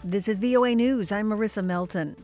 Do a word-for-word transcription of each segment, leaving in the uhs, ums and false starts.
This is V O A News. I'm Marissa Melton.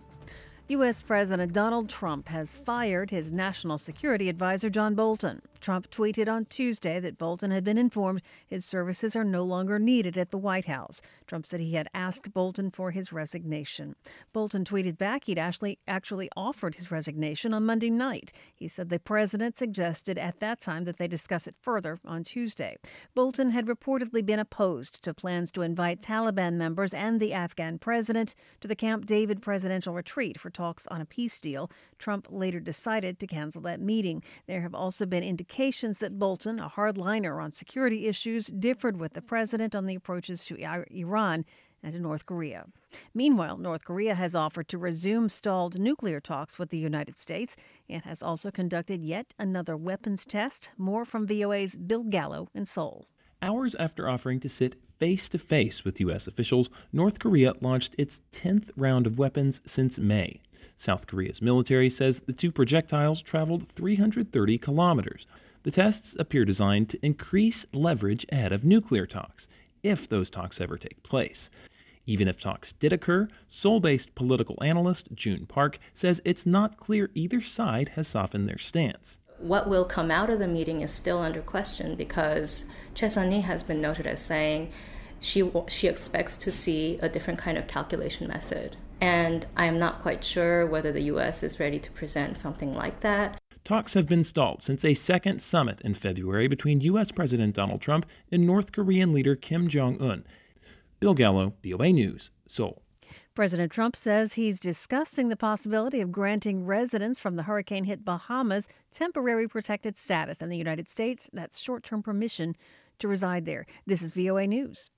U S. President Donald Trump has fired his national security advisor, John Bolton. Trump tweeted on Tuesday that Bolton had been informed his services are no longer needed at the White House. Trump said he had asked Bolton for his resignation. Bolton tweeted back he'd actually, actually offered his resignation on Monday night. He said the president suggested at that time that they discuss it further on Tuesday. Bolton had reportedly been opposed to plans to invite Taliban members and the Afghan president to the Camp David presidential retreat for talks on a peace deal. Trump later decided to cancel that meeting. There have also been indications that Bolton, a hardliner on security issues, differed with the president on the approaches to Iran and to North Korea. Meanwhile, North Korea has offered to resume stalled nuclear talks with the United States. It has also conducted yet another weapons test. More from V O A's Bill Gallo in Seoul. Hours after offering to sit face-to-face with U S officials, North Korea launched its tenth round of weapons since May. South Korea's military says the two projectiles traveled three hundred thirty kilometers. The tests appear designed to increase leverage ahead of nuclear talks, if those talks ever take place. Even if talks did occur, Seoul-based political analyst June Park says it's not clear either side has softened their stance. What will come out of the meeting is still under question because Choi Sun-mi has been noted as saying she she expects to see a different kind of calculation method. And I'm not quite sure whether the U S is ready to present something like that. Talks have been stalled since a second summit in February between U S. President Donald Trump and North Korean leader Kim Jong-un. Bill Gallo, V O A News, Seoul. President Trump says he's discussing the possibility of granting residents from the hurricane-hit Bahamas temporary protected status in the United States. That's short-term permission to reside there. This is V O A News.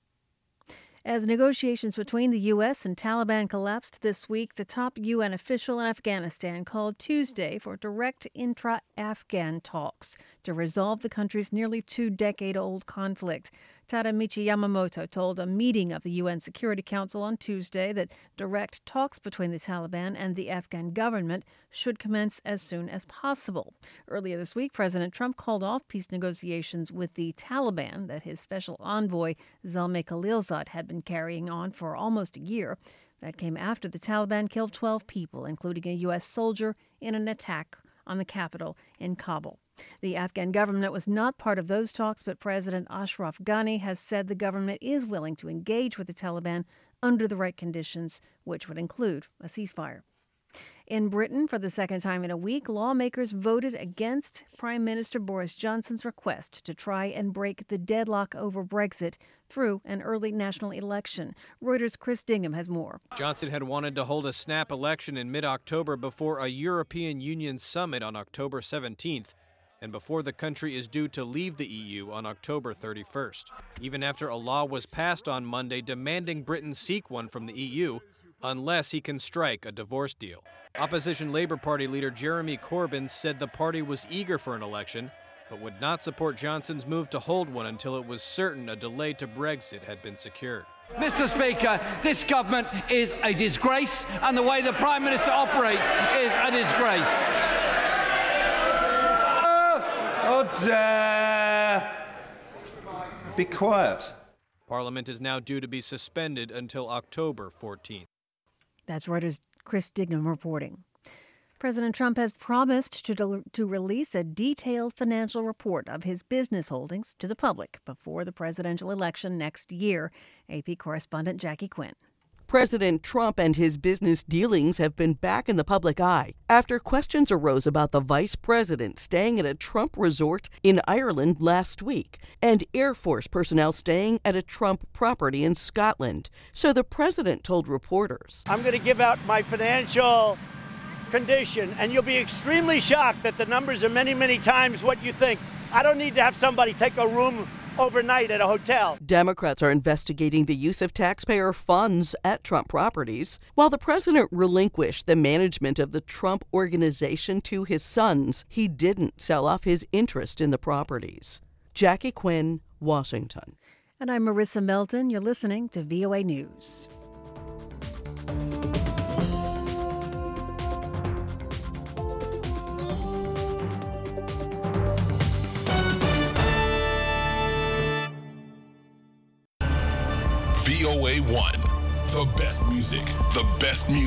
As negotiations between the U S and Taliban collapsed this week, the top U N official in Afghanistan called Tuesday for direct intra-Afghan talks to resolve the country's nearly two-decade-old conflict. Tadamichi Yamamoto told a meeting of the U N Security Council on Tuesday that direct talks between the Taliban and the Afghan government should commence as soon as possible. Earlier this week, President Trump called off peace negotiations with the Taliban that his special envoy Zalmay Khalilzad had been carrying on for almost a year. That came after the Taliban killed twelve people, including a U S soldier, in an attack on the capital in Kabul. The Afghan government was not part of those talks, but President Ashraf Ghani has said the government is willing to engage with the Taliban under the right conditions, which would include a ceasefire. In Britain, for the second time in a week, lawmakers voted against Prime Minister Boris Johnson's request to try and break the deadlock over Brexit through an early national election. Reuters' Chris Dingham has more. Johnson had wanted to hold a snap election in mid-October before a European Union summit on October seventeenth. And before the country is due to leave the E U on October thirty-first. Even after a law was passed on Monday demanding Britain seek one from the E U, unless he can strike a divorce deal. Opposition Labour Party leader Jeremy Corbyn said the party was eager for an election, but would not support Johnson's move to hold one until it was certain a delay to Brexit had been secured. Mister Speaker, this government is a disgrace, and the way the Prime Minister operates is a disgrace. Oh, dare. Be quiet. Parliament is now due to be suspended until October fourteenth. That's Reuters' Chris Dignam reporting. President Trump has promised to, del- to release a detailed financial report of his business holdings to the public before the presidential election next year. A P correspondent Jackie Quinn. President Trump and his business dealings have been back in the public eye after questions arose about the vice president staying at a Trump resort in Ireland last week and Air Force personnel staying at a Trump property in Scotland. So the president told reporters, I'm going to give out my financial condition, and you'll be extremely shocked that the numbers are many, many times what you think. I don't need to have somebody take a room overnight at a hotel. Democrats are investigating the use of taxpayer funds at Trump properties, while the president relinquished the management of the Trump organization to his sons. He didn't sell off his interest in the properties. Jackie Quinn, Washington. And I'm Marissa Melton. You're listening to V O A News. V O A one, The best music, the best music.